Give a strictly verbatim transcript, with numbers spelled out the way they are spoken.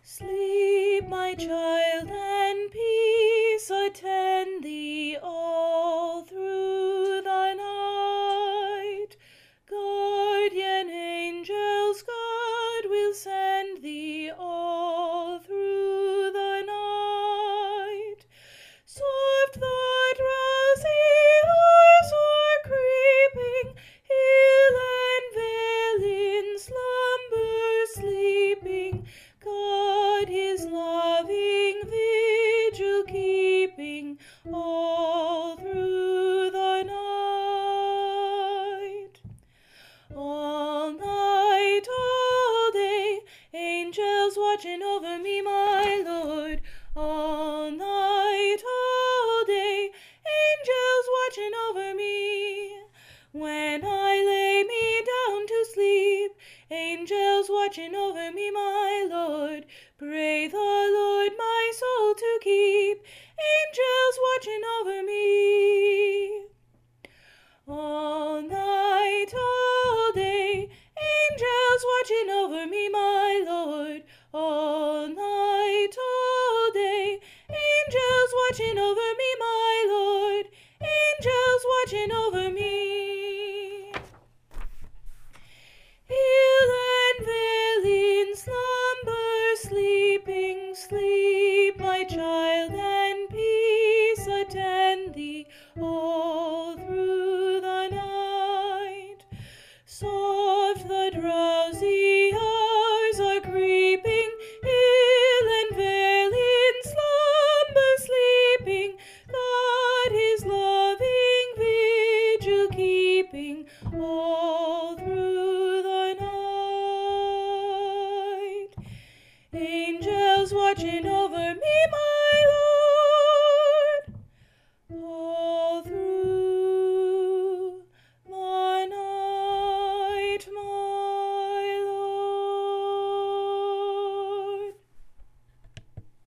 Sleep, my child, and peace attend thee all through the night. Guardian angels God will send thee all through the night. Soft the drowsy hours are creeping, hill and vale in slumber sleeping. God his loving vigil keeping all through the night. All night, all day, angels watching over me, my Lord. All night, all day, angels watching over me. When I lay me down to sleep, angels watching over me, my Lord. Pray the Lord my soul to keep, angels watching over me. All night, all day, angels watching over me, my Lord. All night, all day, angels watching over me, my Lord. Angels watching over me. Hill and vale in slumber sleeping, sleep, my child, and peace attend thee all through the night. Soft the drowsy hours are creeping, hill and vale in slumber sleeping. God his loving vigil keeping all through the night. Angels watching